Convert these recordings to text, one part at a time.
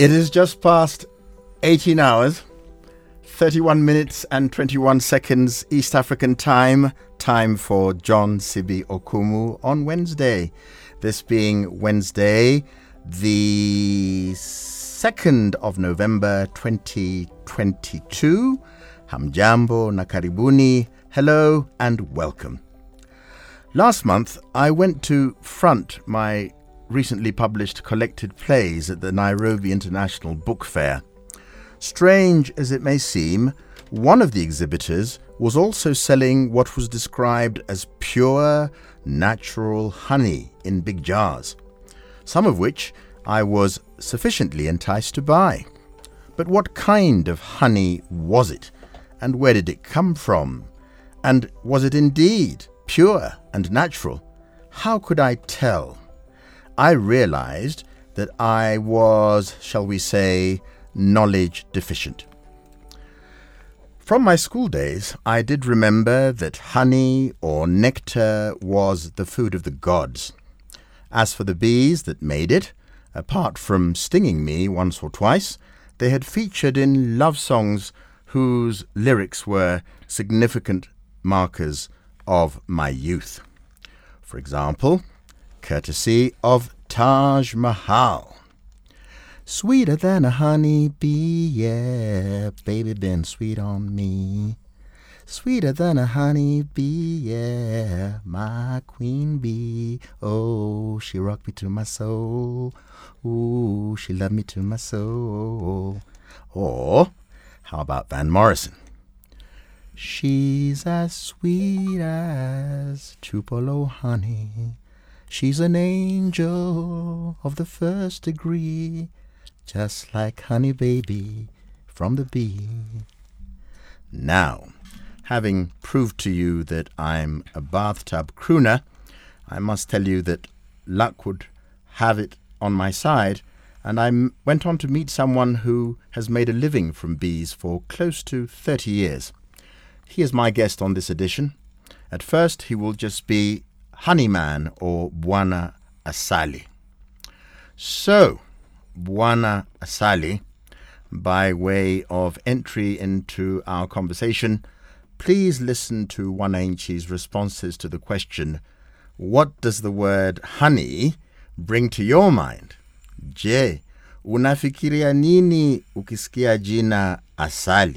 It is just past 18 hours, 31 minutes and 21 seconds East African time. Time for John Sibi Okumu on Wednesday. This being Wednesday, the 2nd of November 2022. Hamjambo na karibuni. Hello and welcome. Last month, I went to front my recently published collected plays at the Nairobi International Book Fair. Strange as it may seem, one of the exhibitors was also selling what was described as pure, natural honey in big jars, some of which I was sufficiently enticed to buy. But what kind of honey was it, and where did it come from? And was it indeed pure and natural? How could I tell? I realized that I was, shall we say, knowledge deficient. From my school days, I did remember that honey or nectar was the food of the gods. As for the bees that made it, apart from stinging me once or twice, they had featured in love songs whose lyrics were significant markers of my youth. For example, courtesy of Taj Mahal. Sweeter than a honey bee, yeah, baby been sweet on me. Sweeter than a honey bee, yeah, my queen bee. Oh, she rocked me to my soul. Ooh, she loved me to my soul. Or, how about Van Morrison? She's as sweet as Tupelo honey. She's an angel of the first degree, just like honey baby from the bee. Now, having proved to you that I'm a bathtub crooner, I must tell you that luck would have it on my side, and I went on to meet someone who has made a living from bees for close to 30 years. He is my guest on this edition. At first, he will just be Honeyman or Bwana Asali. So, Bwana Asali, by way of entry into our conversation, please listen to Wananchi's responses to the question, what does the word honey bring to your mind? Je, unafikiria nini ukisikia jina asali?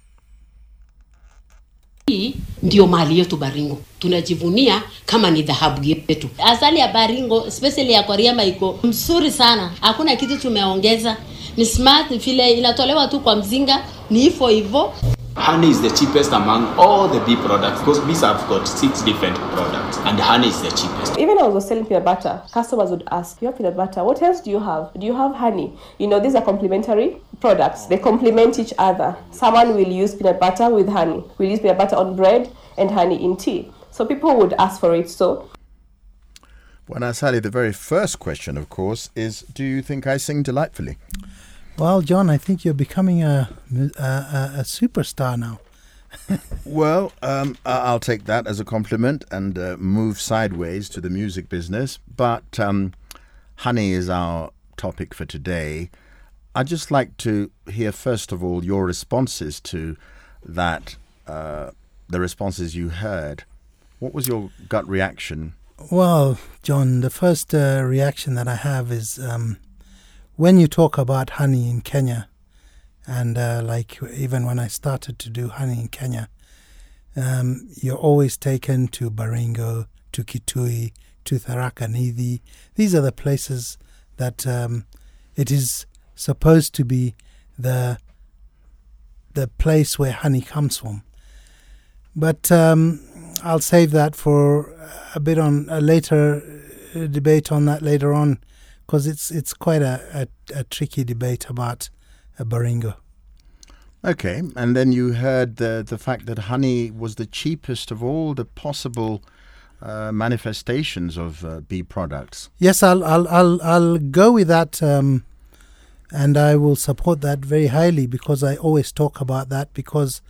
Hii ndio mali yetu Baringo. Tunajivunia kama ni dhahabu yetu. Asali ya Baringo, especially ya Koriama iko mzuri sana. Hakuna kitu tumeongeza. Ni smart vile inatolewa tu kwa mzinga, ni hivyo. Honey is the cheapest among all the bee products because bees have got 6 different products and honey is the cheapest. Even I was selling peanut butter, customers would ask, you have peanut butter, what else do you have? Do you have honey? You know, these are complementary products. They complement each other. Someone will use peanut butter with honey. We'll use peanut butter on bread and honey in tea. So people would ask for it. So, Bwana Asali, the very first question, of course, is, do you think I sing delightfully? Well, John, I think you're becoming a superstar now. Well, I'll take that as a compliment and move sideways to the music business. But honey is our topic for today. I'd just like to hear, first of all, your responses to that, the responses you heard. What was your gut reaction? Well, John, the first reaction that I have is when you talk about honey in Kenya, and like even when I started to do honey in Kenya, you're always taken to Baringo, to Kitui, to Tharaka Nithi. These are the places that it is supposed to be the place where honey comes from. But I'll save that for a bit on a later debate on that later on, because it's quite a tricky debate about Baringo. Okay, and then you heard the fact that honey was the cheapest of all the possible manifestations of bee products. Yes, I'll go with that, and I will support that very highly, because I always talk about that, because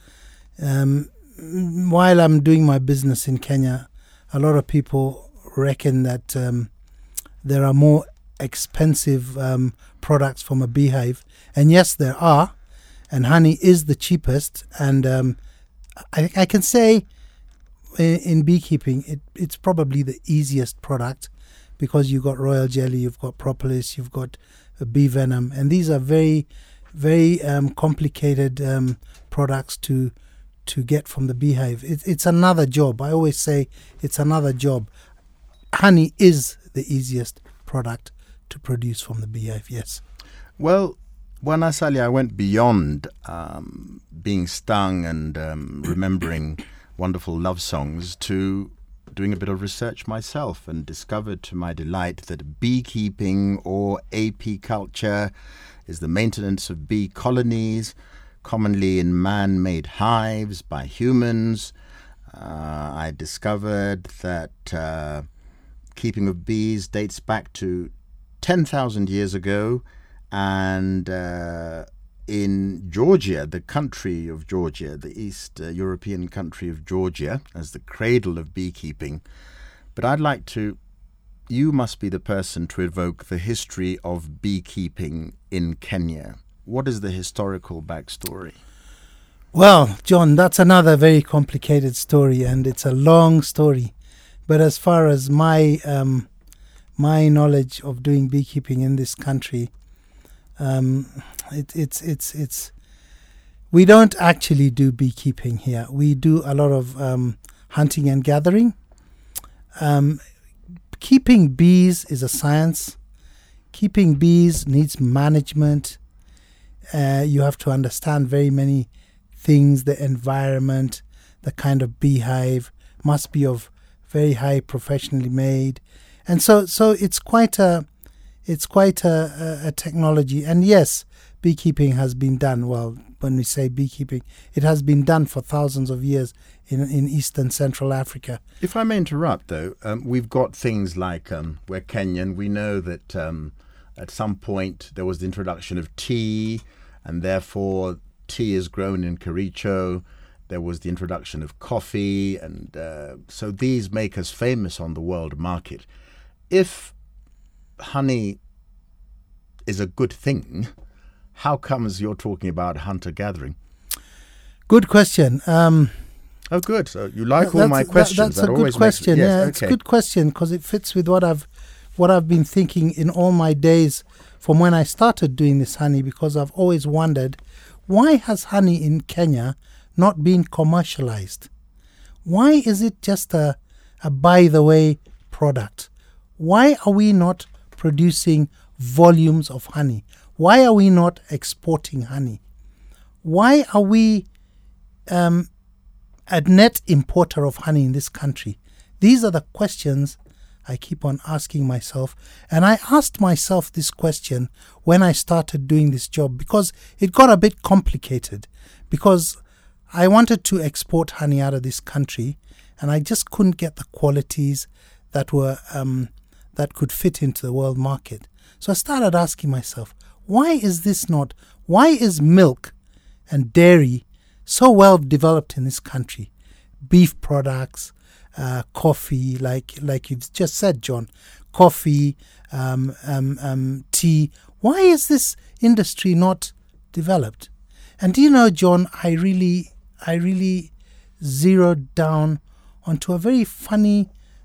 while I'm doing my business in Kenya, a lot of people reckon that there are more expensive products from a beehive. And yes, there are. And honey is the cheapest. And I can say in beekeeping, it's probably the easiest product, because you've got royal jelly, you've got propolis, you've got bee venom. And these are very, very complicated products to get from the beehive. It's another job. I always say it's another job. Honey is the easiest product to produce from the beehive, yes. Well, Asali, I went beyond being stung and remembering wonderful love songs to doing a bit of research myself, and discovered to my delight that beekeeping, or apiculture, is the maintenance of bee colonies, commonly in man-made hives by humans. I discovered that keeping of bees dates back to 10,000 years ago, and in Georgia, the country of Georgia, the East European country of Georgia, as the cradle of beekeeping. But I'd like to, you must be the person to evoke the history of beekeeping in Kenya. What is the historical backstory? Well, John, that's another very complicated story, and it's a long story. But as far as my knowledge of doing beekeeping in this country, it's we don't actually do beekeeping here. We do a lot of hunting and gathering. Keeping bees is a science. Keeping bees needs management. You have to understand very many things. The environment, the kind of beehive must be of very high, professionally made, and so it's quite a technology. And yes, beekeeping has been done. Well, when we say beekeeping, it has been done for thousands of years in East and Central Africa. If I may interrupt, though, we've got things like we're Kenyan. We know that at some point there was the introduction of tea, and therefore tea is grown in Kericho. There was the introduction of coffee, and so these make us famous on the world market. If honey is a good thing, how comes you're talking about hunter-gathering? Good question. Oh, good. So you like all my questions. That's a good question. It's a good question, because it fits with what I've been thinking in all my days from when I started doing this honey, because I've always wondered, why has honey in Kenya not been commercialized? Why is it just a by-the-way product? Why are we not producing volumes of honey? Why are we not exporting honey? Why are we a net importer of honey in this country? These are the questions I keep on asking myself. And I asked myself this question when I started doing this job, because it got a bit complicated, because I wanted to export honey out of this country, and I just couldn't get the qualities that were that could fit into the world market. So I started asking myself, why is milk and dairy so well developed in this country? Beef products, coffee, like you've just said, John, coffee, tea. Why is this industry not developed? And do you know, John, I really zeroed down onto a very funny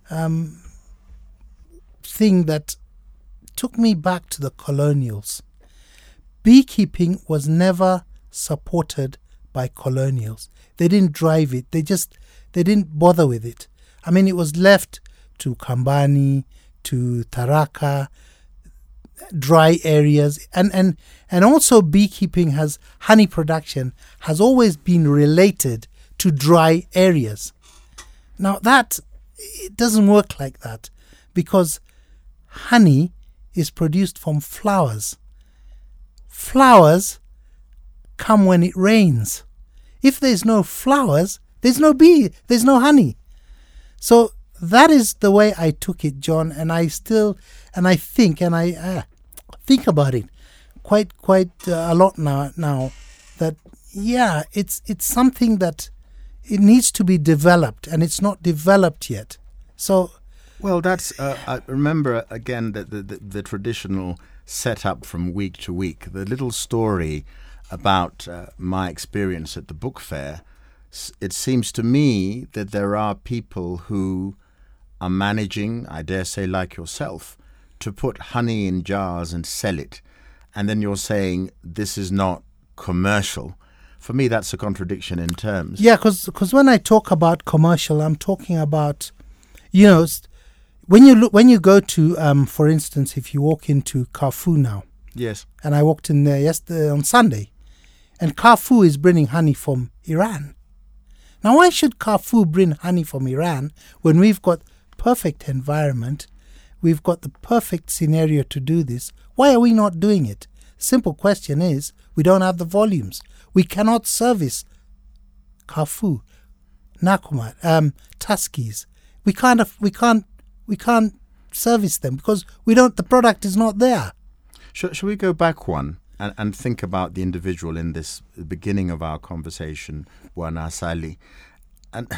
thing that took me back to the colonials. Beekeeping was never supported by colonials. They didn't drive it. They didn't bother with it. I mean, it was left to Kambani, to Tharaka, dry areas, and also beekeeping honey production has always been related to dry areas. Now it doesn't work like that, because honey is produced from flowers. Flowers come when it rains. If there's no flowers, there's no bee, there's no honey. So that is the way I took it, John, and I think about it quite a lot now that it's something that it needs to be developed, and it's not developed yet. So well, that's I remember again that the traditional set up from week to week. The little story about my experience at the book fair, it seems to me that there are people who are managing, I dare say like yourself, to put honey in jars and sell it. And then you're saying this is not commercial. For me, that's a contradiction in terms. Yeah, because when I talk about commercial, I'm talking about, when you go to, for instance, if you walk into Carrefour now. Yes. And I walked in there yesterday on Sunday, and Carrefour is bringing honey from Iran. Now, why should Carrefour bring honey from Iran when we've got perfect environment? We've got the perfect scenario to do this. Why are we not doing it? Simple question is, we don't have the volumes. We cannot service Carrefour, Nakumatt, Tuskys. We can't service them because the product is not there. Should we go back one and think about the individual in this beginning of our conversation, Bwana Asali? And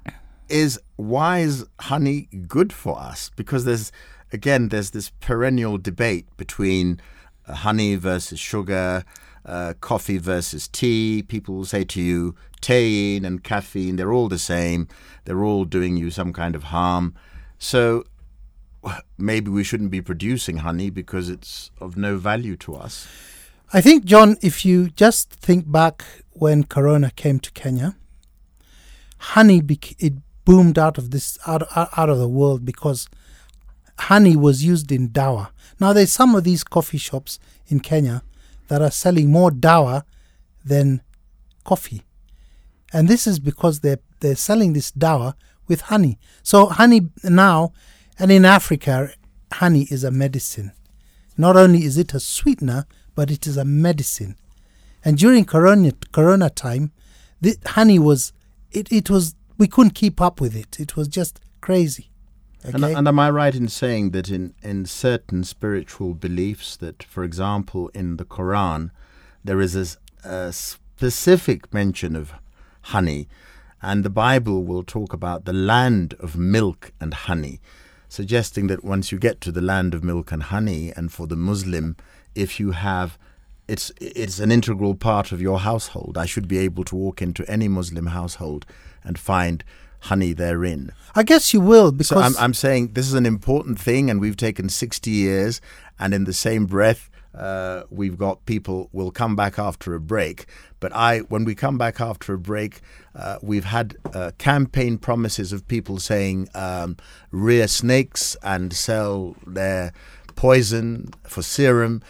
why is honey good for us? Because there's this perennial debate between honey versus sugar, coffee versus tea. People will say to you, thein and caffeine, they're all the same. They're all doing you some kind of harm. So maybe we shouldn't be producing honey because it's of no value to us. I think, John, if you just think back when Corona came to Kenya, honey, it boomed out of the world because honey was used in dawa. Now, there's some of these coffee shops in Kenya that are selling more dawa than coffee. And this is because they're selling this dawa with honey. So honey now, and in Africa, honey is a medicine. Not only is it a sweetener, but it is a medicine. And during Corona time, the honey was, we couldn't keep up with it. It was just crazy. Okay? And am I right in saying that in certain spiritual beliefs that, for example, in the Quran, there is a specific mention of honey, and the Bible will talk about the land of milk and honey, suggesting that once you get to the land of milk and honey, and for the Muslim, if you have, it's an integral part of your household. I should be able to walk into any Muslim household and find honey therein. I guess you will, because... So I'm saying this is an important thing, and we've taken 60 years, and in the same breath, we've got people will come back after a break. But when we come back after a break, we've had campaign promises of people saying rear snakes and sell their poison for serum,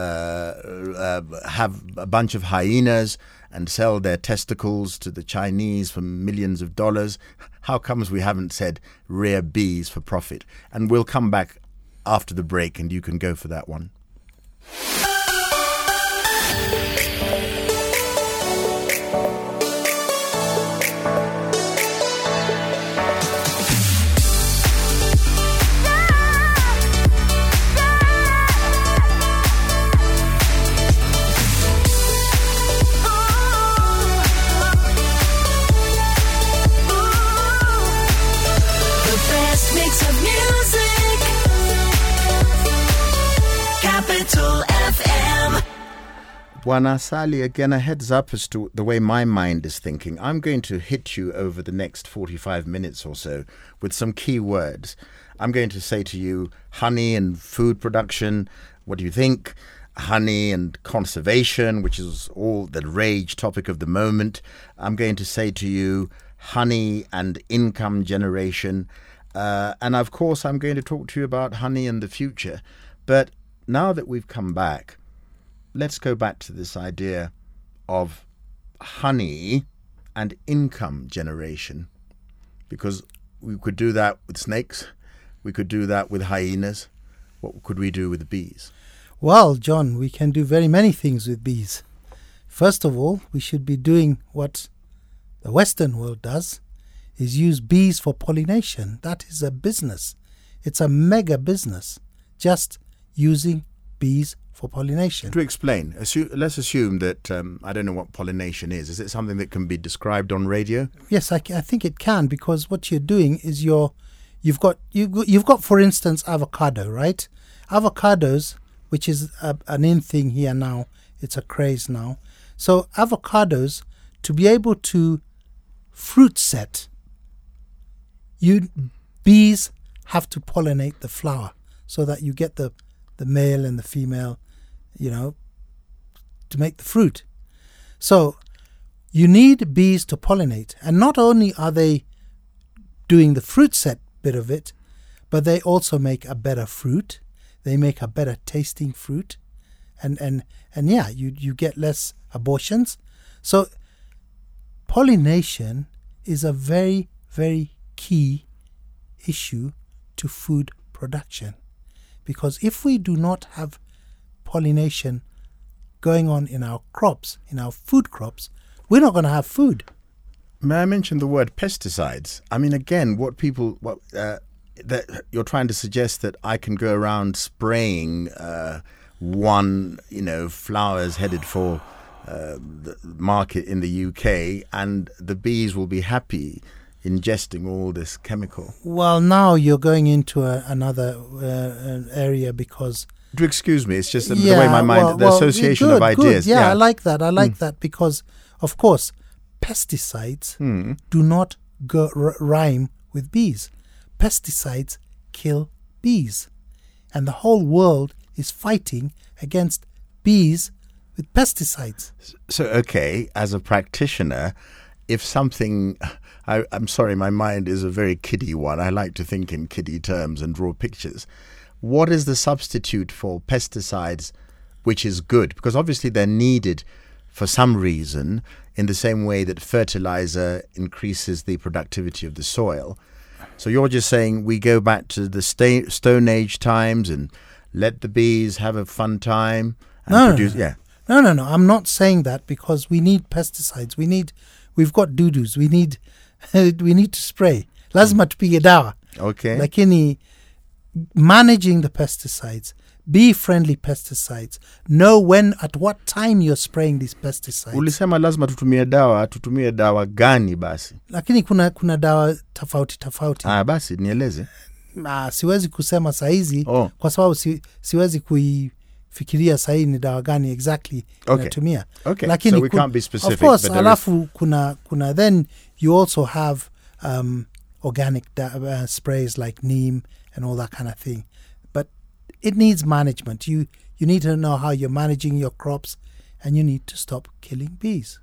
have a bunch of hyenas and sell their testicles to the Chinese for millions of dollars. How comes we haven't said rear bees for profit? And we'll come back after the break, and you can go for that one. Bwana Asali, again, a heads up as to the way my mind is thinking. I'm going to hit you over the next 45 minutes or so with some key words. I'm going to say to you, honey and food production, what do you think? Honey and conservation, which is all the rage topic of the moment. I'm going to say to you, honey and income generation. And of course, I'm going to talk to you about honey and the future. But now that we've come back, let's go back to this idea of honey and income generation, because we could do that with snakes, we could do that with hyenas. What could we do with bees? Well, John, we can do very many things with bees. First of all, we should be doing what the Western world does, is use bees for pollination. That is a business. It's a mega business, just using bees for pollination. To explain, let's assume that, I don't know what pollination is. Is it something that can be described on radio? Yes, I think it can, because what you're doing is you've got, for instance, avocado, right? Avocados, which is an in thing here now. It's a craze now. So avocados, to be able to fruit set, bees have to pollinate the flower so that you get the male and the female, to make the fruit. So you need bees to pollinate. And not only are they doing the fruit set bit of it, but they also make a better fruit. They make a better tasting fruit. And yeah, you get less abortions. So pollination is a very, very key issue to food production. Because if we do not have pollination going on in our crops, in our food crops, we're not going to have food. May I mention the word pesticides? I mean, again, that you're trying to suggest that I can go around spraying flowers headed for the market in the UK, and the bees will be happy ingesting all this chemical. Well, now you're going into another area because... Do excuse me, it's just the way my mind, the association of ideas. Good. Yeah, I like that. I like that because, of course, pesticides do not rhyme with bees. Pesticides kill bees. And the whole world is fighting against bees with pesticides. So, okay, as a practitioner, if something... I'm sorry, my mind is a very kiddie one. I like to think in kiddie terms and draw pictures. What is the substitute for pesticides which is good? Because obviously they're needed for some reason, in the same way that fertilizer increases the productivity of the soil. So you're just saying we go back to the Stone Age times and let the bees have a fun time and produce... Yeah. No. I'm not saying that, because we need pesticides. We've got doo-doos. We need to spray. Lazima tupige dawa. Okay. Lakini managing the pesticides, bee-friendly pesticides, know when, at what time you're spraying these pesticides. Ulisema lazima tutumie dawa gani basi? Lakini kuna dawa tofauti. Basi nieleze. Siwezi kusema saizi kwa sababu siwezi kuifikiria sahihi ni dawa gani exactly inatumia. Okay. Lakini so we can't be specific. Of course, alafu kuna then you also have organic sprays like neem and all that kind of thing. But it needs management. You need to know how you're managing your crops, and you need to stop killing bees.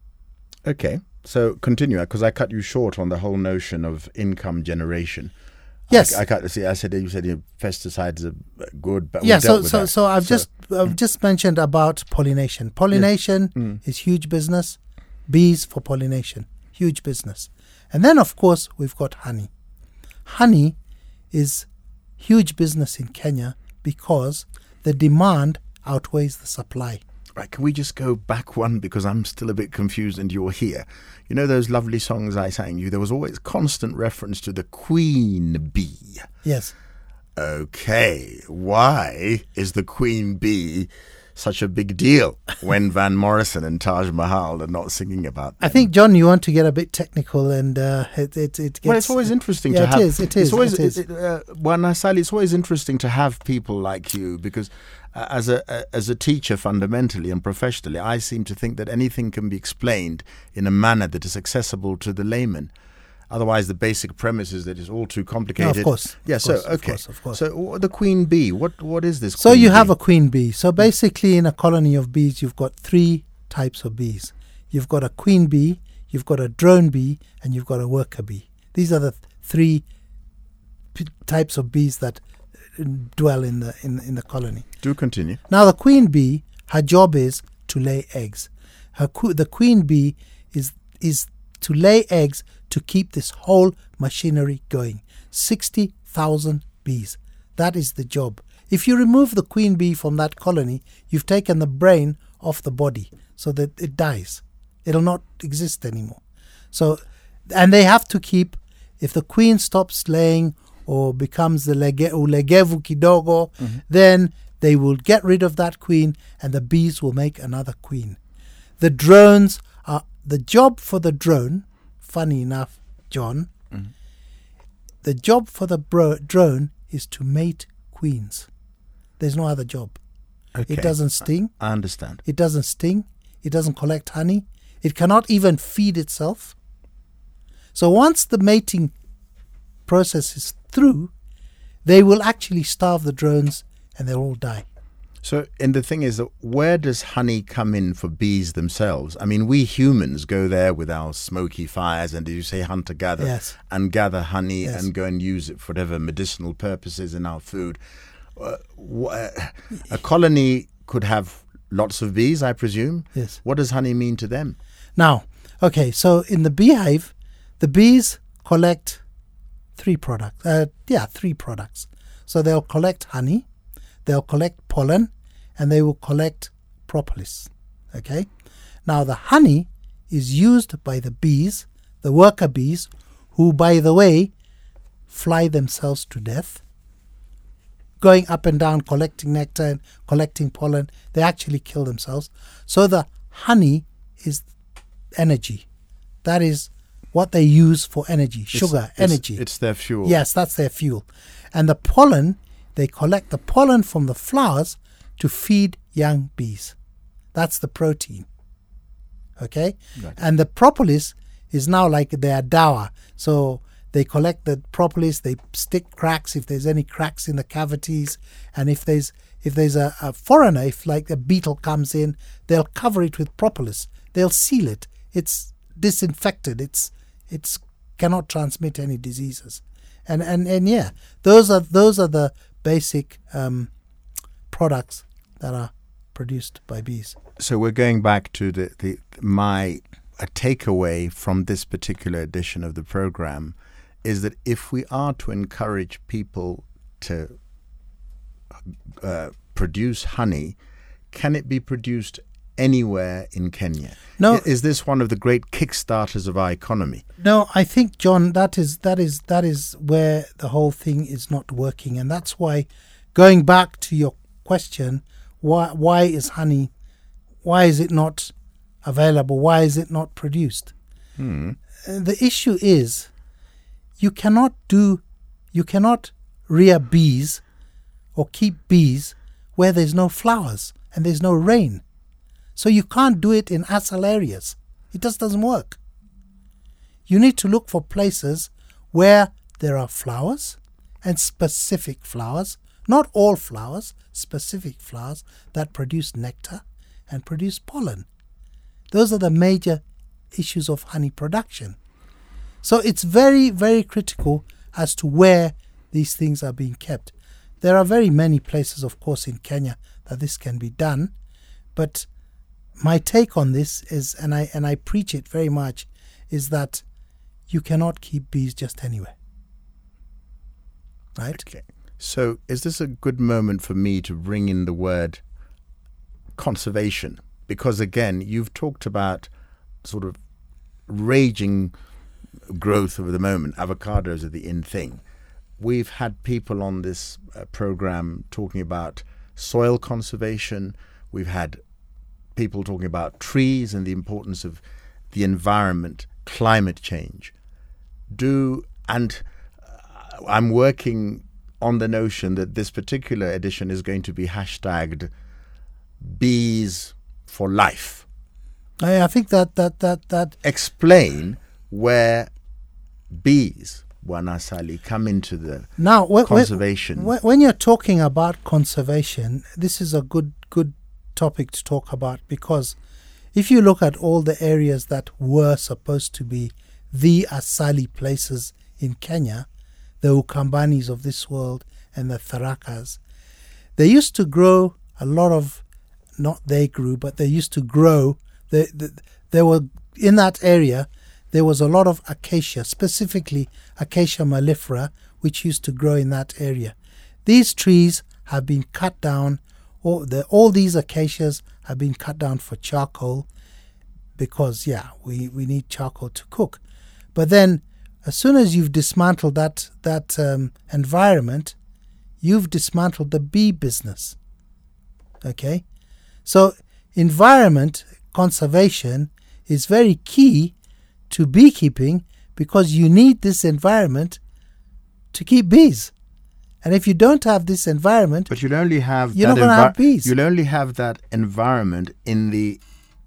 Okay. So continue, because I cut you short on the whole notion of income generation. Yes. I said you said pesticides are good, but yeah. So I've just mentioned about pollination. Pollination is huge business. Bees for pollination, huge business. And then of course we've got honey. Honey is huge business in Kenya because the demand outweighs the supply. Right, can we just go back one, because I'm still a bit confused and you're here. You know those lovely songs I sang you? There was always constant reference to the queen bee. Yes. Okay, why is the queen bee such a big deal when Van Morrison and Taj Mahal are not singing about them? I think, John, you want to get a bit technical, and it gets... Well, it's always interesting to have... It is. Bwana Sali, it's always interesting to have people like you, because as a teacher fundamentally and professionally, I seem to think that anything can be explained in a manner that is accessible to the layman. Otherwise, the basic premise is that it's all too complicated. No, of course. Yeah, Of course. So the queen bee, what is this? So you have a queen bee. So basically in a colony of bees, you've got three types of bees. You've got a queen bee, you've got a drone bee, and you've got a worker bee. These are the three types of bees that dwell in the colony. Do continue. Now the queen bee, her job is to lay eggs. The queen bee is to lay eggs to keep this whole machinery going. 60,000 bees. That is the job. If you remove the queen bee from that colony, you've taken the brain off the body so that it dies. It'll not exist anymore. So, and they have to keep, if the queen stops laying or becomes the ulegevu kidogo, then they will get rid of that queen and the bees will make another queen. The drones are, the job for the drone, funny enough, John, the job for the drone is to mate queens. There's no other job. Okay. It doesn't sting. I understand. It doesn't sting. It doesn't collect honey. It cannot even feed itself. So once the mating process is through, they will actually starve the drones and they'll all die. So, and the thing is that where does honey come in for bees themselves? I mean, we humans go there with our smoky fires and, as you say, hunter-gatherer, Yes. and gather honey Yes. and go and use it for whatever medicinal purposes in our food. A colony could have lots of bees, I presume. Yes. What does honey mean to them? Now, okay, so in the beehive, the bees collect three products. So they'll collect honey, they'll collect pollen, and they will collect propolis. Okay? Now, the honey is used by the bees, the worker bees, who, by the way, fly themselves to death, going up and down, collecting nectar and collecting pollen. They actually kill themselves. So the honey is energy. That is what they use for energy, sugar, energy. It's their fuel. Yes, that's their fuel. And the pollen, they collect the pollen from the flowers to feed young bees. That's the protein. Okay? Right. And the propolis is now like their dower. So they collect the propolis, they stick cracks if there's any cracks in the cavities, and if there's a foreigner, if like a beetle comes in, they'll cover it with propolis. They'll seal it. It's disinfected. It's cannot transmit any diseases. And yeah, those are the basic products that are produced by bees. So we're going back to a takeaway from this particular edition of the program is that if we are to encourage people to produce honey, can it be produced anywhere in Kenya? No. Is this one of the great kickstarters of our economy? No, I think, John, that is where the whole thing is not working, and that's why, going back to your question, why is it not available? Why is it not produced? The issue is you cannot rear bees or keep bees where there's no flowers and there's no rain. So you can't do it in acyl areas. It just doesn't work. You need to look for places where there are flowers and specific flowers, not all flowers, specific flowers that produce nectar and produce pollen. Those are the major issues of honey production. So it's very, very critical as to where these things are being kept. There are very many places, of course, in Kenya that this can be done, but my take on this is, and I preach it very much, is that you cannot keep bees just anywhere. Right? Okay. So is this a good moment for me to bring in the word conservation? Because again, you've talked about sort of raging growth of the moment. Avocados are the in thing. We've had people on this program talking about soil conservation. We've had people talking about trees and the importance of the environment, climate change. I'm working on the notion that this particular edition is going to be hashtagged Bees for Life. I think that Explain where bees, Wanasali, come into the now conservation. When you're talking about conservation, this is a good topic to talk about, because if you look at all the areas that were supposed to be the asali places in Kenya, the Ukambanis of this world and the Tharakas, they used to grow a lot of, not they grew, but they used to grow, there were, in that area, there was a lot of acacia, specifically Acacia mellifera, which used to grow in that area. These trees have been cut down, all these acacias have been cut down for charcoal, because, we need charcoal to cook. But then, as soon as you've dismantled that environment, you've dismantled the bee business. Okay? So, environment conservation is very key to beekeeping, because you need this environment to keep bees. And if you don't have this environment, But you'll only have you're not going to have bees. You'll only have that environment in the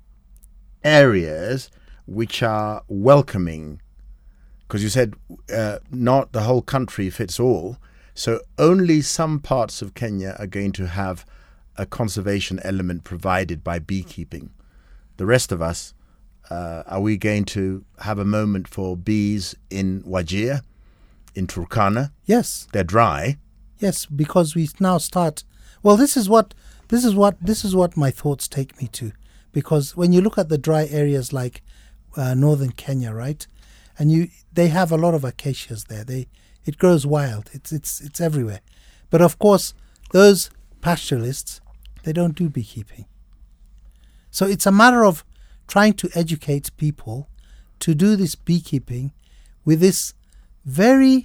areas which are welcoming, because you said not the whole country fits all. So only some parts of Kenya are going to have a conservation element provided by beekeeping. The rest of us, are we going to have a moment for bees in Wajir, in Turkana? Yes. They're dry. Yes, because we now start. Well, this is what my thoughts take me to, because when you look at the dry areas like northern Kenya, right, and they have a lot of acacias there. It grows wild. It's everywhere. But of course, those pastoralists, they don't do beekeeping. So it's a matter of trying to educate people to do this beekeeping with this very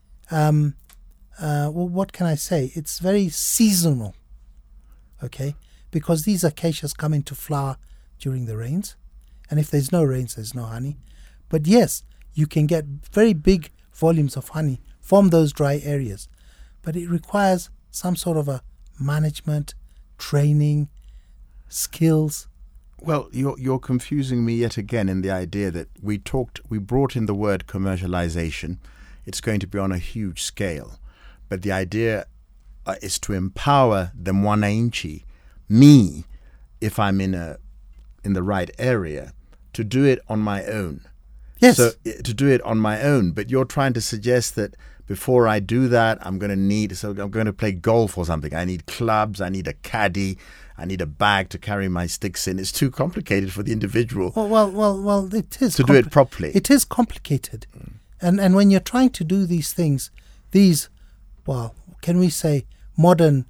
what can I say? It's very seasonal, okay? Because these acacias come into flower during the rains, and if there's no rains, there's no honey. But yes, you can get very big volumes of honey from those dry areas, but it requires some sort of a management, training, skills. Well, you're confusing me yet again in the idea that we brought in the word commercialization. It's going to be on a huge scale. But the idea is to empower the mwananchi, me, if I'm in the right area, to do it on my own. Yes. So to do it on my own. But you're trying to suggest that before I do that, I'm going to play golf or something. I need clubs, I need a caddy, I need a bag to carry my sticks in. It's too complicated for the individual. Well, it is. To do it properly. It is complicated. And when you're trying to do these things, can we say modern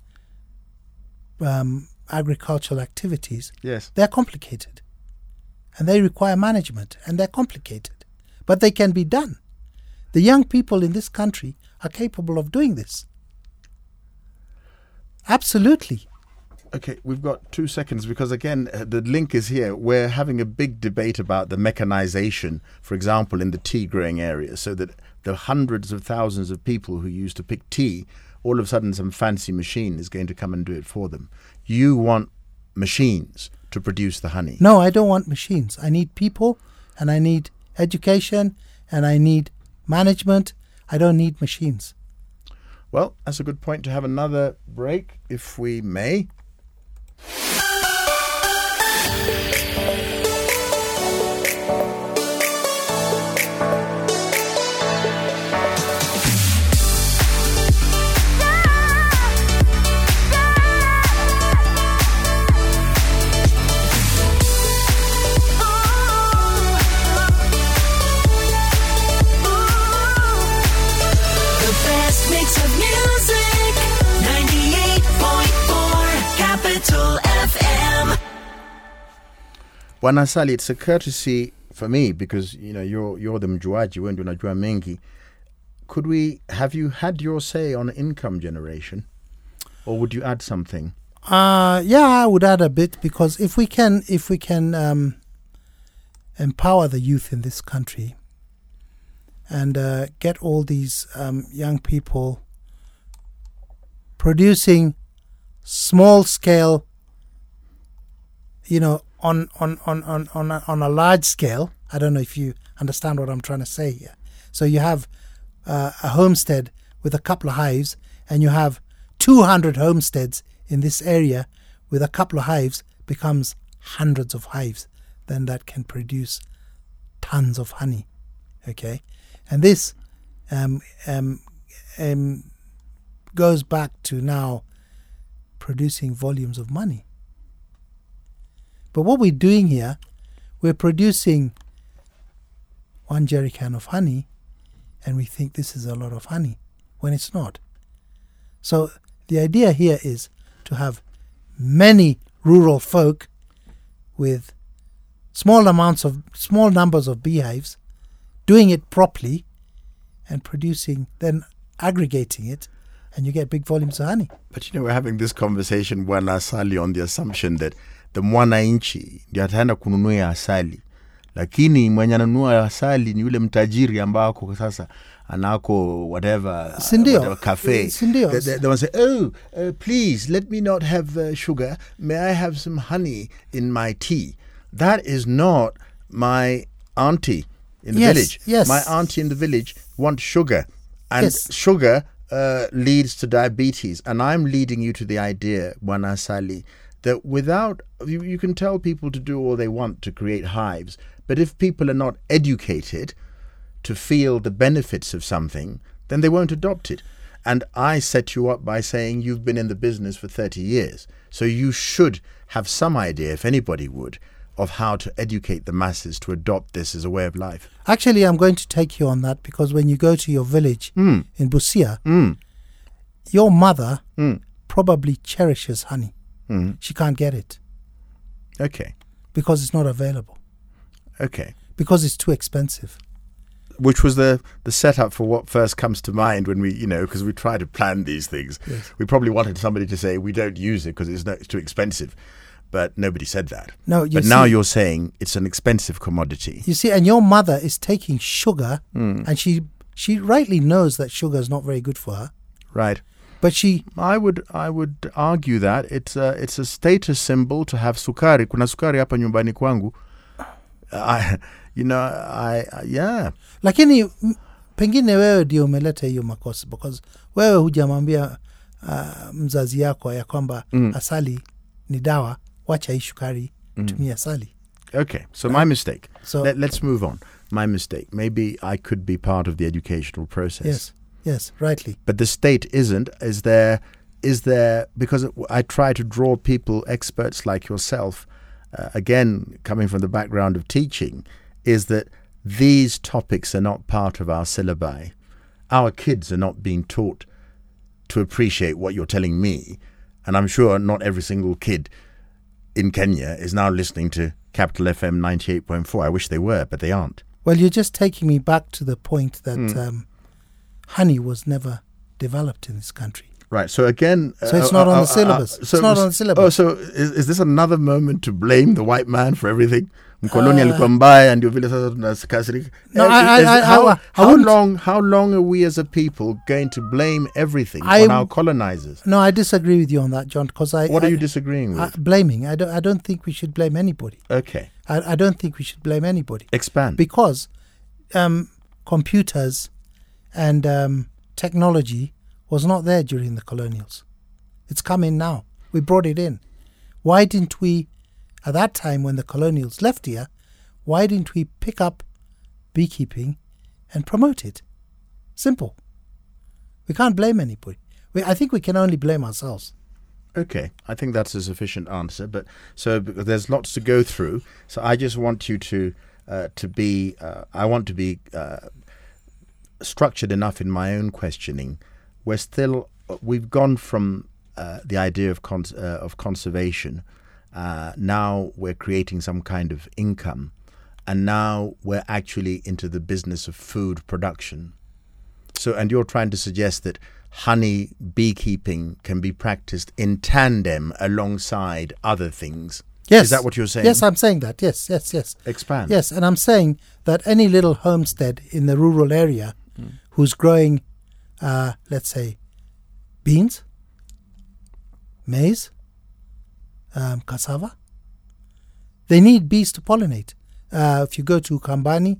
agricultural activities? Yes. They're complicated. And they require management, and they're complicated. But they can be done. The young people in this country are capable of doing this. Absolutely. Okay, we've got 2 seconds because, again, the link is here. We're having a big debate about the mechanization, for example, in the tea growing area, so that the hundreds of thousands of people who used to pick tea, all of a sudden some fancy machine is going to come and do it for them. You want machines to produce the honey. No, I don't want machines. I need people, and I need education, and I need management. I don't need machines. Well, that's a good point to have another break, if we may. Bwana Sali, it's a courtesy for me because you're the mjuaji, wewe ndio unajua mengi. Have you had your say on income generation, or would you add something? Yeah, I would add a bit, because if we can empower the youth in this country and get all these young people producing small scale, on a large scale. I don't know if you understand what I'm trying to say here. So you have a homestead with a couple of hives, and you have 200 homesteads in this area with a couple of hives, becomes hundreds of hives. Then that can produce tons of honey. Okay, and this goes back to now producing volumes of money. But what we're doing here, we're producing 1 jerry can of honey, and we think this is a lot of honey, when it's not. So the idea here is to have many rural folk with small numbers of beehives, doing it properly, and producing, then aggregating it, and you get big volumes of honey. But we're having this conversation, Bwana Sali, on the assumption that the mwananchi ndio ataenda kununua asali, lakini mwenye ananunua asali ni yule mtajiri ambako sasa anako whatever cafe. They want to say, please let me not have sugar, may I have some honey in my tea. That is not my auntie in the village. Yes. My auntie in the village wants sugar, and sugar leads to diabetes. And I'm leading you to the idea, Bwana Asali, that without, you can tell people to do all they want to create hives, but if people are not educated to feel the benefits of something, then they won't adopt it. And I set you up by saying you've been in the business for 30 years, so you should have some idea, if anybody would, of how to educate the masses to adopt this as a way of life. Actually, I'm going to take you on that, because when you go to your village in Busia, your mother probably cherishes honey. She can't get it. Okay. Because it's not available. Okay. Because it's too expensive. Which was the setup for what first comes to mind when we, because we try to plan these things. Yes. We probably wanted somebody to say we don't use it because it's too expensive. But nobody said that. No, now you're saying it's an expensive commodity. You see, and your mother is taking sugar, and she rightly knows that sugar is not very good for her. Right. But I would argue that it's a status symbol to have sukari. Kuna sukari hapa nyumbani kwangu. Yeah. Lakini pengine wewe ndio umeleta hiyo makosa, because wewe hujamwambia mzazi yako ya kwamba asali ni dawa, wacha hii sukari, tumia asali. Okay, so my mistake. So let's move on. My mistake. Maybe I could be part of the educational process. Yes, rightly. But the state isn't. Is there, because I try to draw people, experts like yourself, again, coming from the background of teaching, is that these topics are not part of our syllabi. Our kids are not being taught to appreciate what you're telling me. And I'm sure not every single kid in Kenya is now listening to Capital FM 98.4. I wish they were, but they aren't. Well, you're just taking me back to the point that honey was never developed in this country. Right. So again... So it's not on the syllabus. It's not on the syllabus. Oh, so is this another moment to blame the white man for everything? Mkoloni alikuwa mbaya ndio vile sasa tunakasirika. No, how long are we as a people going to blame everything on our colonizers? No, I disagree with you on that, John, because What are you disagreeing with? Blaming. I don't think we should blame anybody. Okay. I don't think we should blame anybody. Expand. Because computers and technology was not there during the colonials. It's come in now. We brought it in. Why didn't we, at that time when the colonials left here, why didn't we pick up beekeeping and promote it? Simple. We can't blame anybody. I think we can only blame ourselves. Okay, I think that's a sufficient answer. But so there's lots to go through. So I just want you to be. I want to be structured enough in my own questioning. We've gone from the idea of conservation. Now we're creating some kind of income, and now we're actually into the business of food production. So, and you're trying to suggest that honey beekeeping can be practiced in tandem alongside other things. Yes. Is that what you're saying? Yes, I'm saying that. Yes. Expand. Yes, and I'm saying that any little homestead in the rural area who's growing, let's say, beans, maize, cassava, they need bees to pollinate. If you go to Kambani,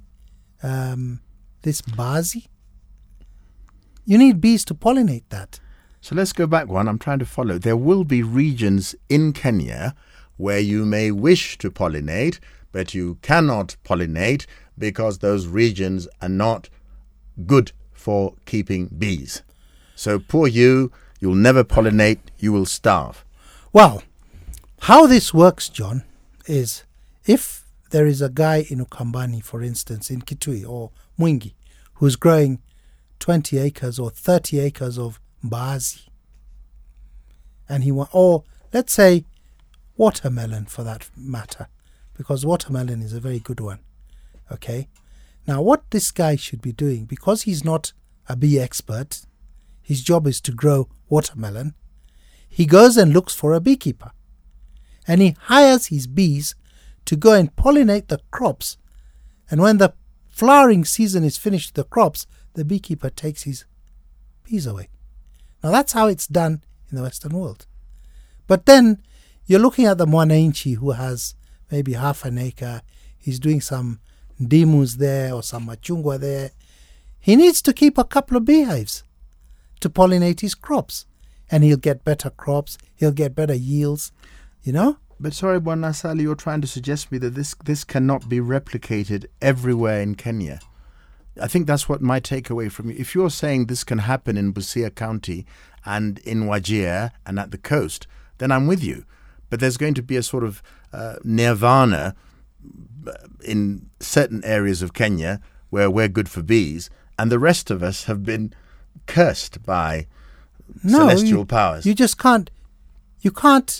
this Bazi, you need bees to pollinate that. So let's go back one. I'm trying to follow. There will be regions in Kenya where you may wish to pollinate, but you cannot pollinate because those regions are not good for keeping bees. So poor you, you'll never pollinate, you will starve. Well, how this works, John, is if there is a guy in Ukambani, for instance, in Kitui or Mwingi, who's growing 20 acres or 30 acres of mbaazi, and or let's say watermelon for that matter, because watermelon is a very good one. Okay, now what this guy should be doing, because he's not a bee expert, his job is to grow watermelon, he goes and looks for a beekeeper, and he hires his bees to go and pollinate the crops And when the flowering season is finished, the crops, the beekeeper takes his bees away. Now that's how it's done in the Western world. But then you're looking at the Mwananchi who has maybe half an acre. He's doing some ndimus there or some machungwa there. He needs to keep a couple of beehives to pollinate his crops. And he'll get better crops. He'll get better yields, you know? But sorry, Bwana Sali, you're trying to suggest me that this cannot be replicated everywhere in Kenya. I think that's what my takeaway from you. If you're saying this can happen in Busia County and in Wajir and at the coast, then I'm with you. But there's going to be a sort of nirvana in certain areas of Kenya where we're good for bees, and the rest of us have been cursed by celestial powers. You just can't. You can't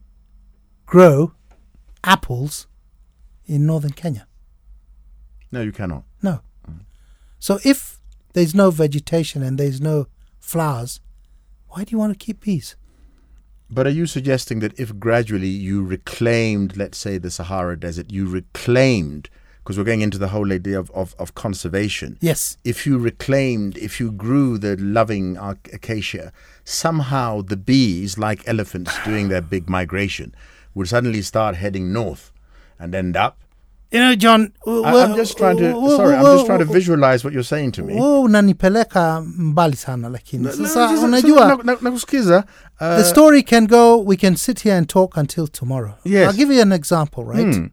grow apples in northern Kenya. No, you cannot. No. So if there's no vegetation and there's no flowers, why do you want to keep bees? But are you suggesting that if gradually you reclaimed, let's say, the Sahara Desert, you reclaimed, because we're going into the whole idea of conservation. Yes. If you reclaimed, if you grew the loving acacia, somehow the bees, like elephants doing their big migration, would suddenly start heading north and end up. You know, John, I'm just trying to visualize what you're saying to me. Unanipeleka mbali sana lakini. Nakusikiza. The story can go, we can sit here and talk until tomorrow. Yes. I'll give you an example, right?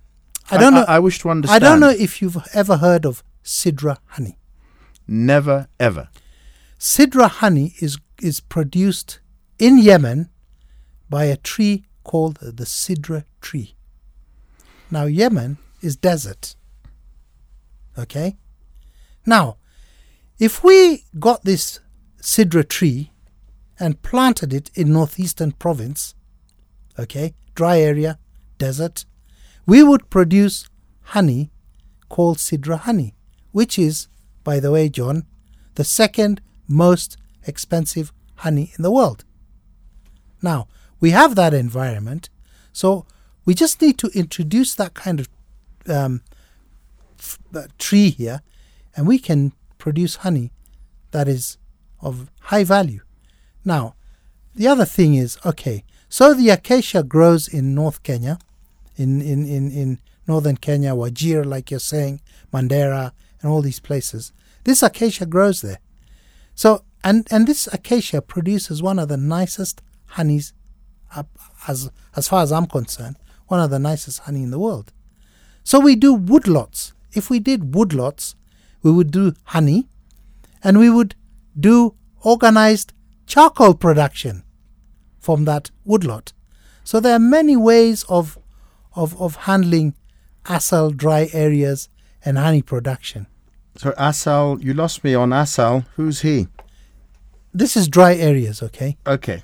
I wish to understand. I don't know if you've ever heard of Sidra honey. Never, ever. Sidra honey is produced in Yemen by a tree called the Sidra tree. Now, Yemen is desert. Okay? Now, if we got this Sidra tree and planted it in northeastern province, okay, dry area, desert, we would produce honey called Sidra honey, which is, by the way, John, the second most expensive honey in the world. Now, we have that environment, so we just need to introduce that kind of tree here, and we can produce honey that is of high value. Now, the other thing is, okay, so the acacia grows in North Kenya, in northern Kenya, Wajir, like you're saying, Mandera, and all these places. This acacia grows there. So, and this acacia produces one of the nicest honeys, as far as I'm concerned, one of the nicest honey in the world. So we do woodlots. If we did woodlots, we would do honey, and we would do organized charcoal production from that woodlot. So there are many ways of handling Assal dry areas and honey production. So Assal, you lost me on Assal. Who's he? This is dry areas, okay? Okay.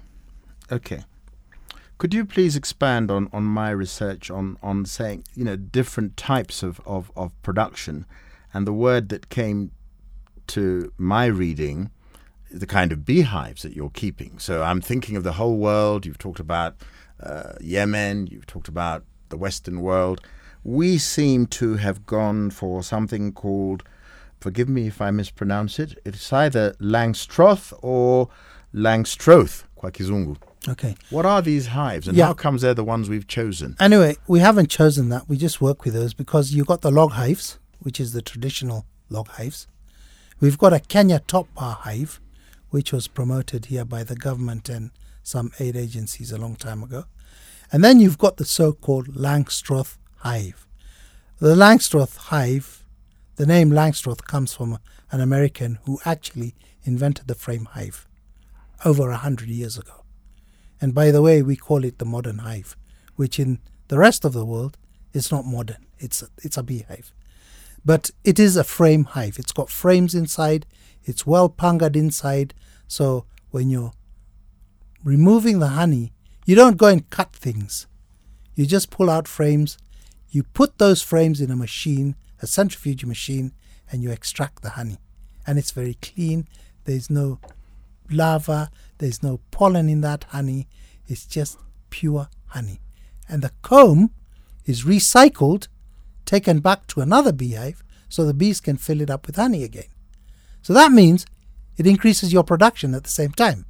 Could you please expand on my research on saying, different types of production, and the word that came to my reading, the kind of beehives that you're keeping. So I'm thinking of the whole world. You've talked about Yemen. You've talked about the Western world. We seem to have gone for something called, forgive me if I mispronounce it, it's either Langstroth or Langstroth, kwa Kizungu. Okay. What are these hives, and how comes they're the ones we've chosen? Anyway, we haven't chosen that. We just work with those because you've got the log hives, which is the traditional log hives. We've got a Kenya top bar hive, which was promoted here by the government and some aid agencies a long time ago. And then you've got the so-called Langstroth hive. The Langstroth hive, the name Langstroth comes from an American who actually invented the frame hive over 100 years ago. And by the way, we call it the modern hive, which in the rest of the world is not modern. It's a beehive. But it is a frame hive. It's got frames inside. It's well pungered inside. So when you're removing the honey, you don't go and cut things. You just pull out frames. You put those frames in a machine, a centrifuge machine, and you extract the honey. And it's very clean. There's no larva. There's no pollen in that honey. It's just pure honey. And the comb is recycled taken back to another beehive so the bees can fill it up with honey again. So that means it increases your production at the same time.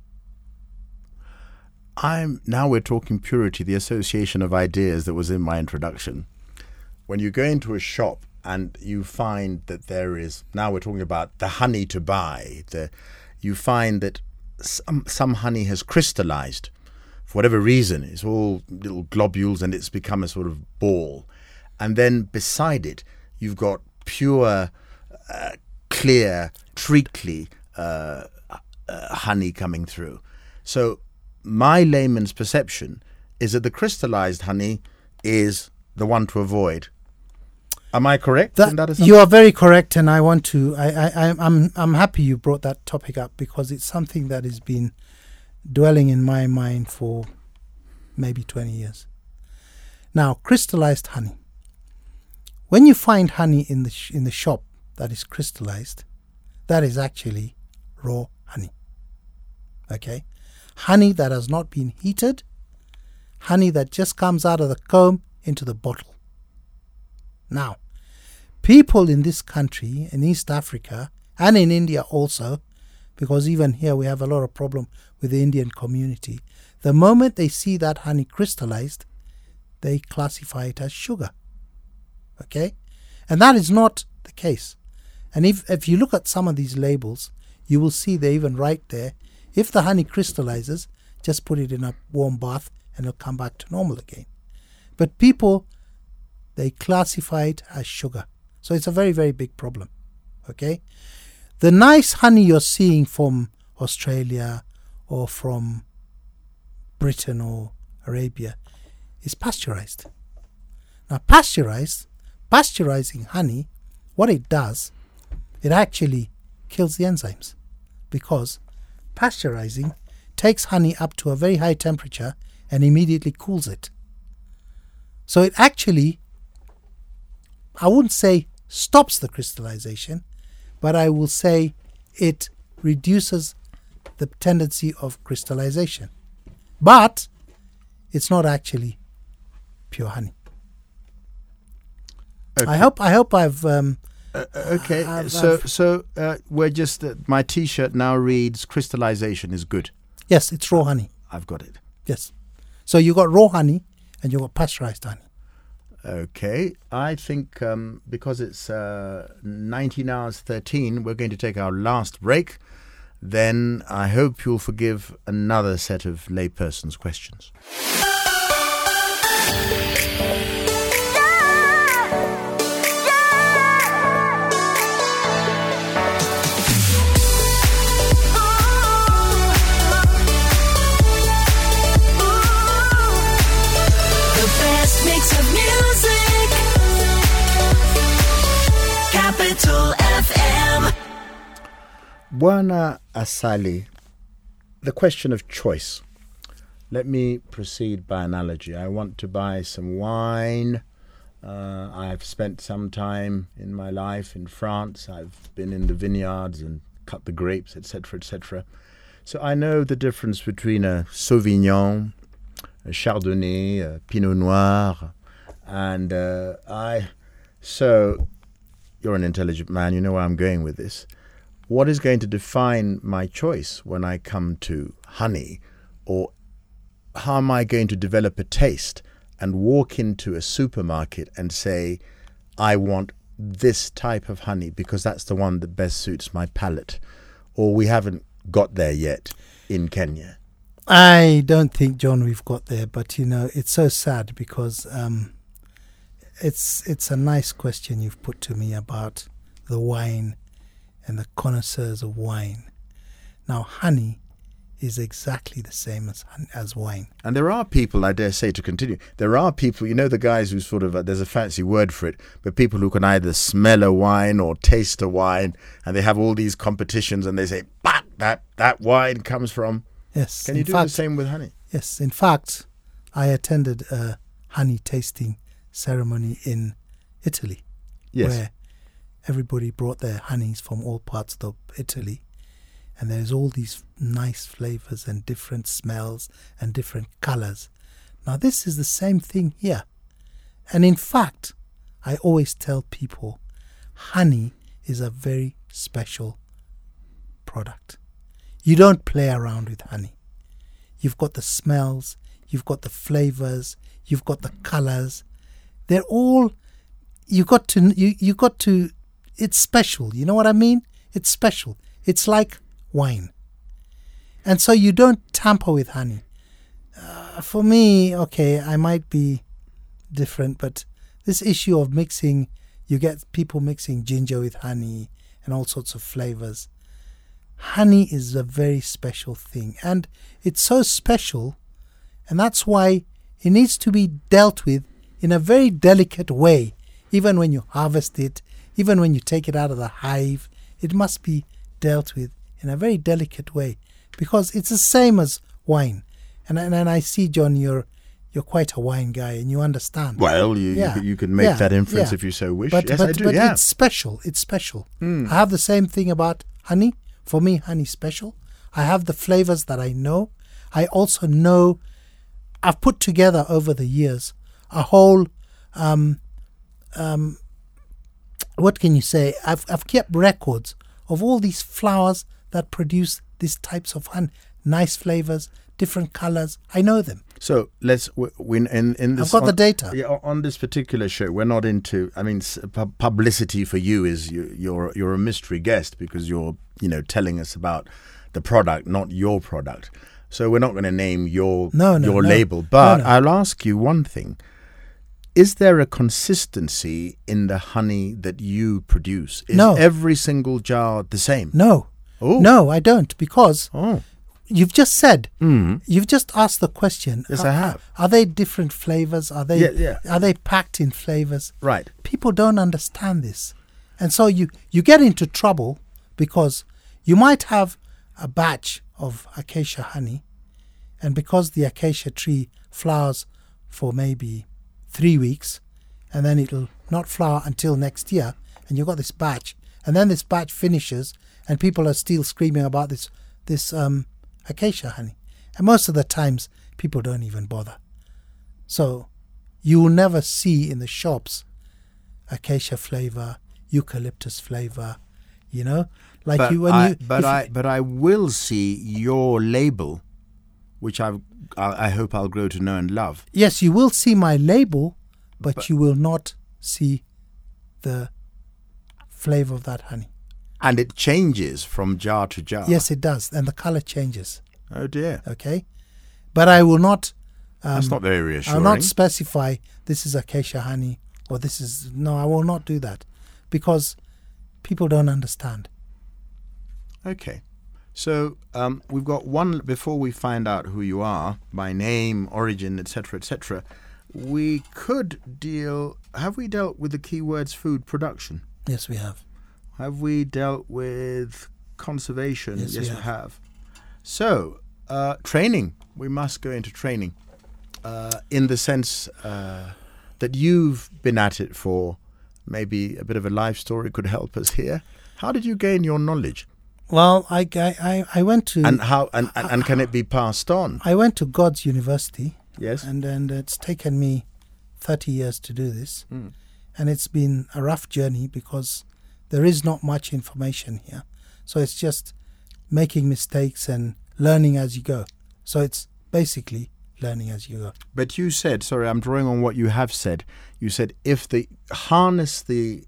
Now we're talking purity, the association of ideas that was in my introduction. When you go into a shop and you find that there is, now we're talking about the honey to buy, you find that some honey has crystallized for whatever reason. It's all little globules and it's become a sort of ball. And then beside it, you've got pure, clear, treacly honey coming through. So my layman's perception is that the crystallized honey is the one to avoid. Am I correct in that assessment? You are very correct, and I want to. I'm happy you brought that topic up because it's something that has been dwelling in my mind for maybe 20 years. Now, crystallized honey. When you find honey in the shop that is crystallized, that is actually raw honey. Okay? Honey that has not been heated, honey that just comes out of the comb into the bottle. Now, people in this country, in East Africa, and in India also, because even here we have a lot of problem with the Indian community, the moment they see that honey crystallized, they classify it as sugar. Okay? And that is not the case. And if you look at some of these labels, you will see they even write there, if the honey crystallizes, just put it in a warm bath and it'll come back to normal again. But people, they classify it as sugar. So it's a very, very big problem. Okay? The nice honey you're seeing from Australia or from Britain or Arabia is pasteurized. Now, pasteurizing honey, what it does, it actually kills the enzymes, because pasteurizing takes honey up to a very high temperature and immediately cools it. So it actually, I wouldn't say stops the crystallization, but I will say it reduces the tendency of crystallization. But it's not actually pure honey. Okay. I hope I've okay. So we're just my T-shirt now reads crystallization is good. Yes, it's raw honey. I've got it. Yes. So you got raw honey and you got pasteurized honey. Okay. I think because it's 19 hours 13, we're going to take our last break. Then I hope you'll forgive another set of layperson's questions. Capital FM. Bwana Asali, the question of choice. Let me proceed by analogy. I want to buy some wine. I've spent some time in my life in France. I've been in the vineyards and cut the grapes, etc., etc. So I know the difference between a Sauvignon, a Chardonnay, a Pinot Noir, and So you're an intelligent man. You know where I'm going with this. What is going to define my choice when I come to honey? Or how am I going to develop a taste and walk into a supermarket and say, I want this type of honey because that's the one that best suits my palate? Or we haven't got there yet in Kenya? I don't think, John, we've got there. But, it's so sad because it's a nice question you've put to me about the wine and the connoisseurs of wine. Now, honey is exactly the same as wine. And there are people, I dare say, to continue, there are people, the guys who sort of, there's a fancy word for it, but people who can either smell a wine or taste a wine, and they have all these competitions and they say, but that wine comes from... Yes. Can you do the same with honey? Yes. In fact, I attended a honey tasting ceremony in Italy. Yes. Where everybody brought their honeys from all parts of Italy, and there's all these nice flavors and different smells and different colors. Now this is the same thing here, and in fact I always tell people honey is a very special product. You don't play around with honey. You've got the smells, you've got the flavors, you've got the colors. They're all, you got to, it's special. You know what I mean? It's special. It's like wine. And so you don't tamper with honey. For me, okay, I might be different, but this issue of mixing, you get people mixing ginger with honey and all sorts of flavors. Honey is a very special thing, and it's so special, and that's why it needs to be dealt with in a very delicate way. Even when you harvest it, even when you take it out of the hive, it must be dealt with in a very delicate way, because it's the same as wine. And I see, John, you're quite a wine guy, and you understand. Well, you can make that inference if you so wish. Yes, I do. But it's special. It's special. I have the same thing about honey. For me, honey's special. I have the flavors that I know. I also know I've put together over the years a whole, what can you say? I've kept records of all these flowers that produce these types of honey, nice flavors, different colors. I know them. So let's win in this. I've got the data. Yeah, on this particular show, we're not into. I mean, publicity for you is you're a mystery guest because you're telling us about the product, not your product. So we're not going to name your label. But I'll ask you one thing: is there a consistency in the honey that you produce? Is every single jar the same? No. Oh. No, I don't, because. You've just said, you've just asked the question. Yes, I have. Are they different flavors? Are they Are they packed in flavors? Right. People don't understand this. And so you get into trouble because you might have a batch of acacia honey, and because the acacia tree flowers for maybe 3 weeks, and then it'll not flower until next year, and you've got this batch, and then this batch finishes, and people are still screaming about this acacia honey, and most of the times people don't even bother. So you will never see in the shops acacia flavor, eucalyptus flavor, like but I will see your label, which I hope I'll grow to know and love. Yes, you will see my label, but you will not see the flavor of that honey. And it changes from jar to jar. Yes, it does. And the color changes. Oh, dear. Okay. But I will not... that's not very reassuring. I'll not specify this is acacia honey or this is... No, I will not do that because people don't understand. Okay. So we've got one... Before we find out who you are, by name, origin, etc., we could deal... Have we dealt with the keywords food production? Yes, we have. Have we dealt with conservation? Yes, we have. So, training. We must go into training in the sense that you've been at it for maybe a bit of a life story could help us here. How did you gain your knowledge? Well, I went to... And how and can it be passed on? I went to God's University. Yes. And it's taken me 30 years to do this. And it's been a rough journey because... there is not much information here. So it's just making mistakes and learning as you go. So it's basically learning as you go. But you said, sorry, I'm drawing on what you have said. You said if they harness the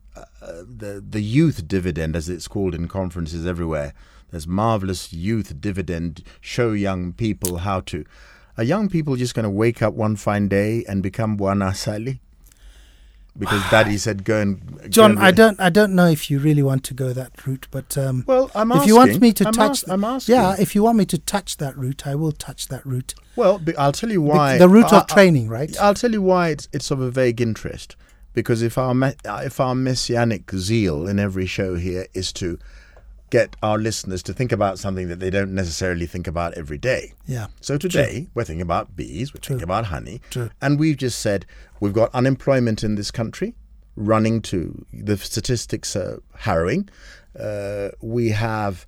youth dividend, as it's called in conferences everywhere, there's marvelous youth dividend, show young people how to. Are young people just going to wake up one fine day and become Bwana Asali? Because Daddy said go and... John, I don't know if you really want to go that route, but well, I'm asking. If you want me to touch... I'm asking. Yeah, if you want me to touch that route, I will touch that route. Well, I'll tell you why... The route of training, right? I'll tell you why it's of a vague interest. Because if our messianic zeal in every show here is to get our listeners to think about something that they don't necessarily think about every day. Yeah. So today, we're thinking about bees, we're thinking about honey. True. And we've just said we've got unemployment in this country running to... The statistics are harrowing. We have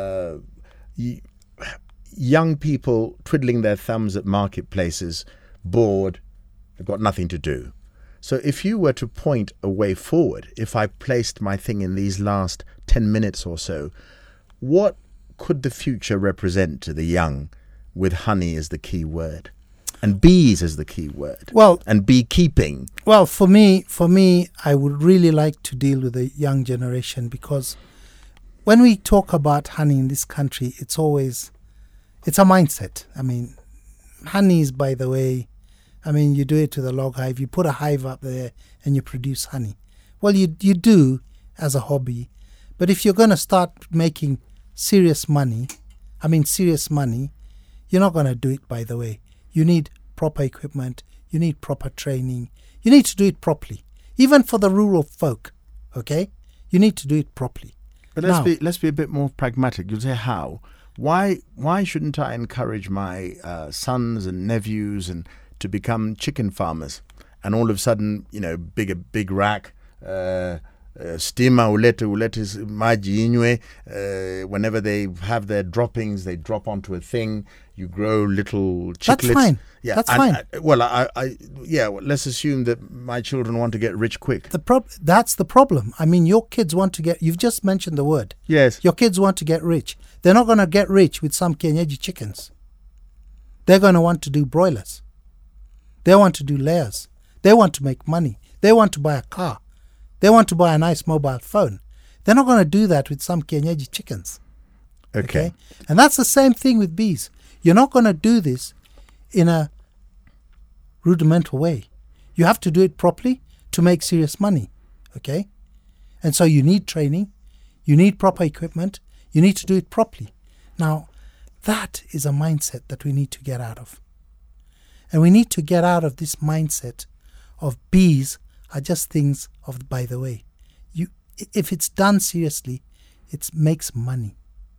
young people twiddling their thumbs at marketplaces, bored, they've got nothing to do. So if you were to point a way forward, if I placed my thing in these last 10 minutes or so, what could the future represent to the young with honey as the key word and bees as the key word? Well, and beekeeping. Well, for me, I would really like to deal with the young generation, because when we talk about honey in this country, it's a mindset. I mean, honey is, by the way, you do it to the log hive. You put a hive up there and you produce honey. Well, you do as a hobby. But if you're going to start making serious money, you're not going to do it by the way. You need proper equipment. You need proper training. You need to do it properly. Even for the rural folk, okay? You need to do it properly. But let's be a bit more pragmatic. You'll say how? Why shouldn't I encourage my sons and nephews and to become chicken farmers? And all of a sudden, big rack, stima ulete maji inywe. Whenever they have their droppings, they drop onto a thing. You grow little chicklets. That's fine. Yeah, that's fine. Let's assume that my children want to get rich quick. That's the problem. Your kids want to get. You've just mentioned the word. Yes. Your kids want to get rich. They're not going to get rich with some kienyeji chickens. They're going to want to do broilers. They want to do layers. They want to make money. They want to buy a car. They want to buy a nice mobile phone. They're not going to do that with some kienyeji chickens. Okay. And that's the same thing with bees. You're not going to do this in a rudimental way. You have to do it properly to make serious money. Okay? And so you need training. You need proper equipment. You need to do it properly. Now, that is a mindset that we need to get out of. And we need to get out of this mindset of bees are just things of by the way. If it's done seriously, it makes money.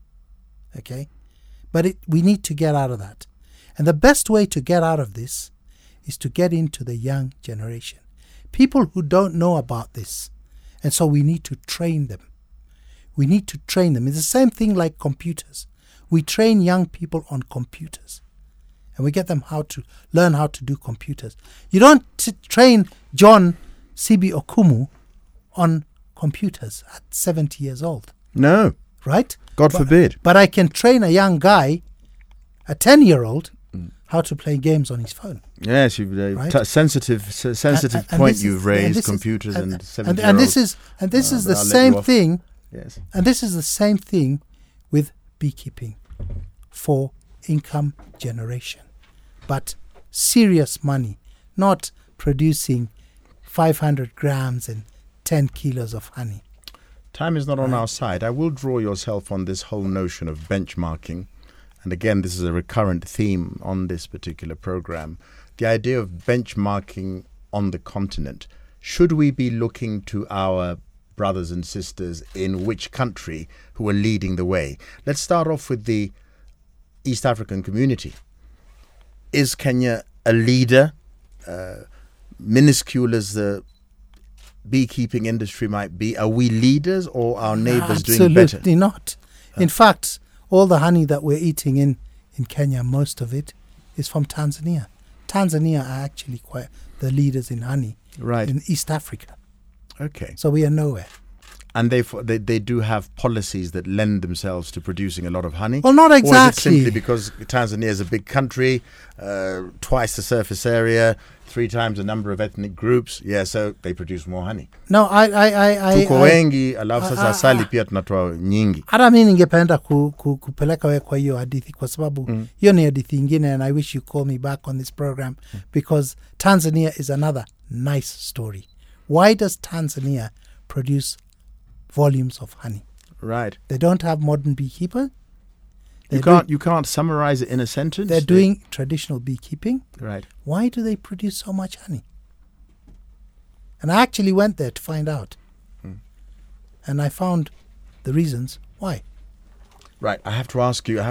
Okay? But we need to get out of that. And the best way to get out of this is to get into the young generation. People who don't know about this. And so we need to train them. We need to train them. It's the same thing like computers. We train young people on computers. And we get them learn how to do computers. You don't train John C.B. Okumu on computers at 70 years old. No. Right? God forbid. But I can train a young guy, a 10-year-old, how to play games on his phone. Yes, you've right? sensitive point you've raised, computers and 70-year-olds. And this is the same thing. Yes. And this is the same thing with beekeeping for income generation. But serious money, not producing 500 grams and 10 kilos of honey. Time is not on our side. I will draw yourself on this whole notion of benchmarking. And again, this is a recurrent theme on this particular program. The idea of benchmarking on the continent. Should we be looking to our brothers and sisters in which country who are leading the way? Let's start off with the East African community. Is Kenya a leader, minuscule as the beekeeping industry might be? Are we leaders or are our neighbors doing better? Absolutely not. In fact, all the honey that we're eating in Kenya, most of it is from Tanzania. Tanzania are actually quite the leaders in honey in East Africa. Okay. So we are nowhere. And they do have policies that lend themselves to producing a lot of honey? Well, not exactly. Or is it simply because Tanzania is a big country, twice the surface area, 3 times the number of ethnic groups? Yeah, so they produce more honey. No, tuko wengi, alafu sasa asali pia tunatoa nyingi. Hata mimi ningependa kupeleka wewe kwa hiyo hadithi kwa sababu hiyo ni hadithi nyingine, and I wish you call me back on this program because Tanzania is another nice story. Why does Tanzania produce volumes of honey? Right. They don't have modern beekeepers. You can't summarize it in a sentence. They're doing traditional beekeeping. Right. Why do they produce so much honey? And I actually went there to find out. And I found the reasons why. Right. I have to ask you,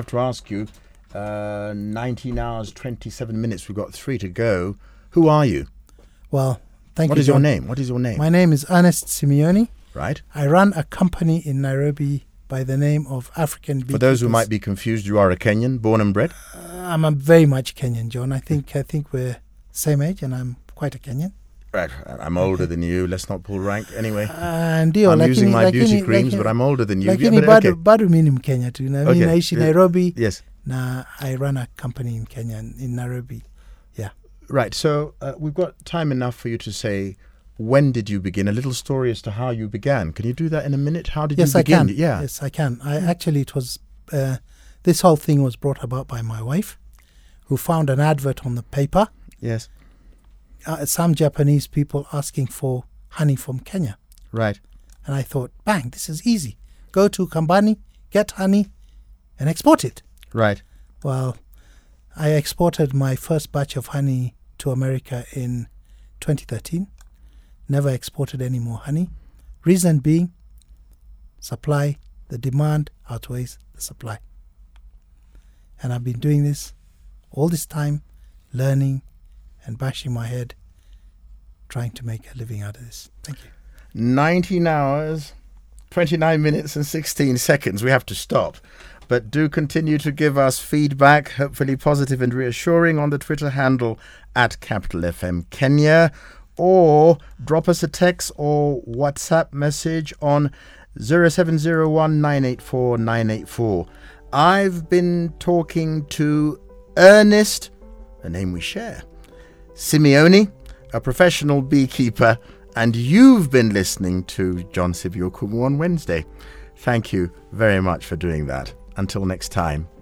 19 hours, 27 minutes. We've got 3 to go. Who are you? Well, thank you. What is your name? What is your name? My name is Ernest Simeoni. Right. I run a company in Nairobi by the name of African Beekeepers. For those who might be confused, you are a Kenyan, born and bred? I'm a very much Kenyan, John. I think we're same age, and I'm quite a Kenyan. I'm older than you. Let's not pull rank. Anyway, ndio, I'm lakini, using my beauty lakini, creams, lakini, but I'm older than you. Lakini Yeah, but bado, okay. bado mimi ni Mkenya tu. Na mimi Okay. naishi Nairobi. Yes. Na I run a company in Kenya, in Nairobi. Yeah. Right. So we've got time enough for you to say, when did you begin? A little story as to how you began. Can you do that in a minute? How did Yes, you I begin? can. Yeah. Yes, I can. It was, this whole thing was brought about by my wife, who found an advert on the paper. Yes. Some Japanese people asking for honey from Kenya. Right. And I thought, bang, this is easy. Go to Kambani, get honey, and export it. Right. Well, I exported my first batch of honey to America in 2013. Never exported any more honey. Reason being, supply, the demand outweighs the supply. And I've been doing this all this time, learning and bashing my head, trying to make a living out of this. Thank you. 19 hours, 29 minutes and 16 seconds. We have to stop. But do continue to give us feedback, hopefully positive and reassuring, on the Twitter handle @Capital FM Kenya, or drop us a text or WhatsApp message on 0701 984 984. I've been talking to Ernest, a name we share, Simeone, a professional beekeeper, and you've been listening to John Sibio Kumu on Wednesday. Thank you very much for doing that. Until next time.